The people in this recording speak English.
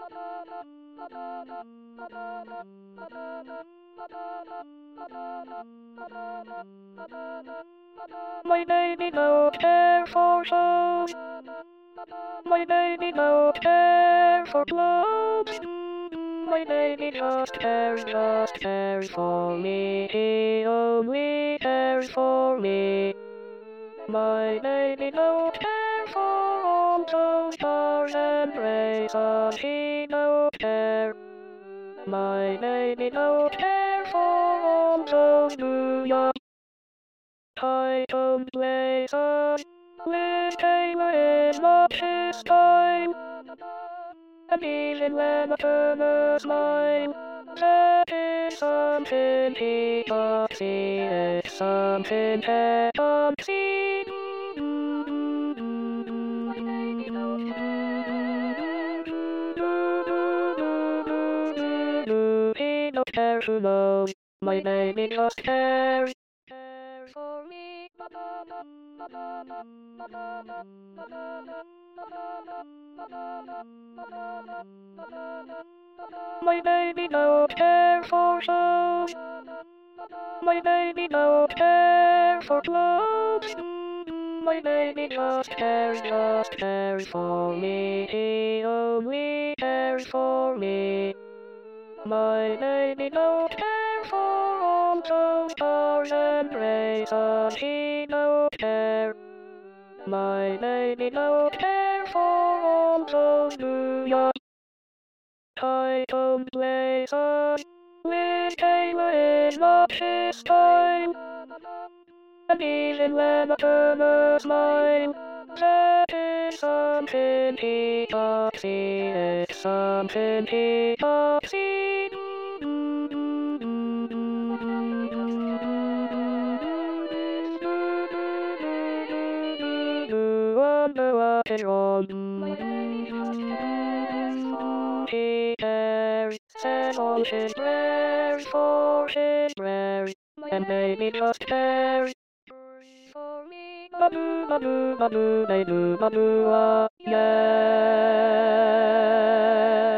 My baby don't care for songs. My baby don't care for clothes. My baby just cares for me. He only cares for me. My baby don't care for all those cars and races. He don't care. My baby don't care for all those New York Titan places. Liz Taylor is not his style. And even when I turn a smile, that is something he can't see. It's something he can't see. He don't care who knows. My baby just cares for me. My baby don't care for songs. My baby don't care for clothes. My baby just cares for me. He only cares for me. My baby don't care for all those cars and races. He don't care. My baby don't care for all those New York Titan places. Liz Taylor is not his style. And even when I turn a smile, that is something he can't see. It's something he can't see. Wonder what is wrong. He cares, says all his prayers for his prayers, and maybe just cares for me. Ba-doo, ba-doo, ba-doo, ba-doo, ba-doo, yeah.